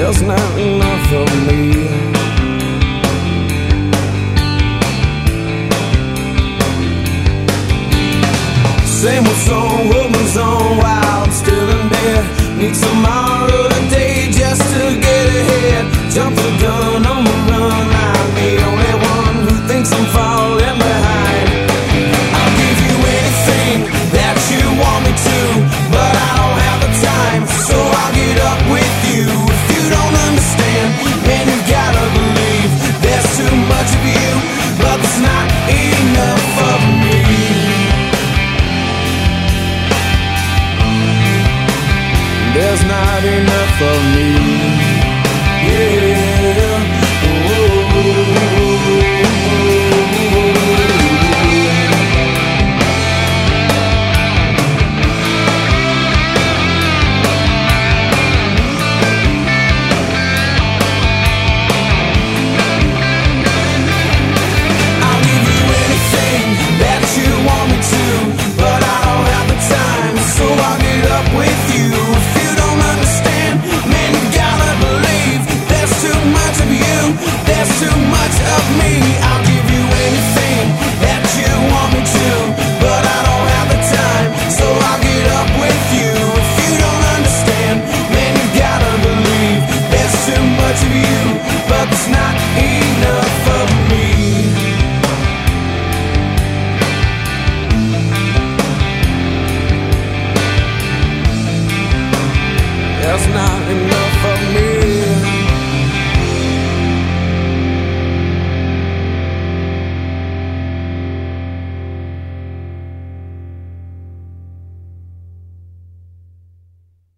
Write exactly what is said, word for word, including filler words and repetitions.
There's not enough of me. Same old song, woman's on, wild, still in bed. Need tomorrow today just to get ahead. Jump the gun on the run, I'm the only one who thinks I'm falling behind. I'll give you anything that you want me to, but I don't have the time, so I'll get up with you. If you don't understand, man, you gotta believe there's too much of you, but there's not enough of me. There's not enough of me. Yeah. I'll give you anything that you want me to, but I don't have the time, so I'll get up with you. There's too much of me. I'll give you anything that you want me to, but I don't have the time, so I'll get up with you. If you don't understand, man, you gotta believe there's too much of you, but there's not enough of me. There's not enough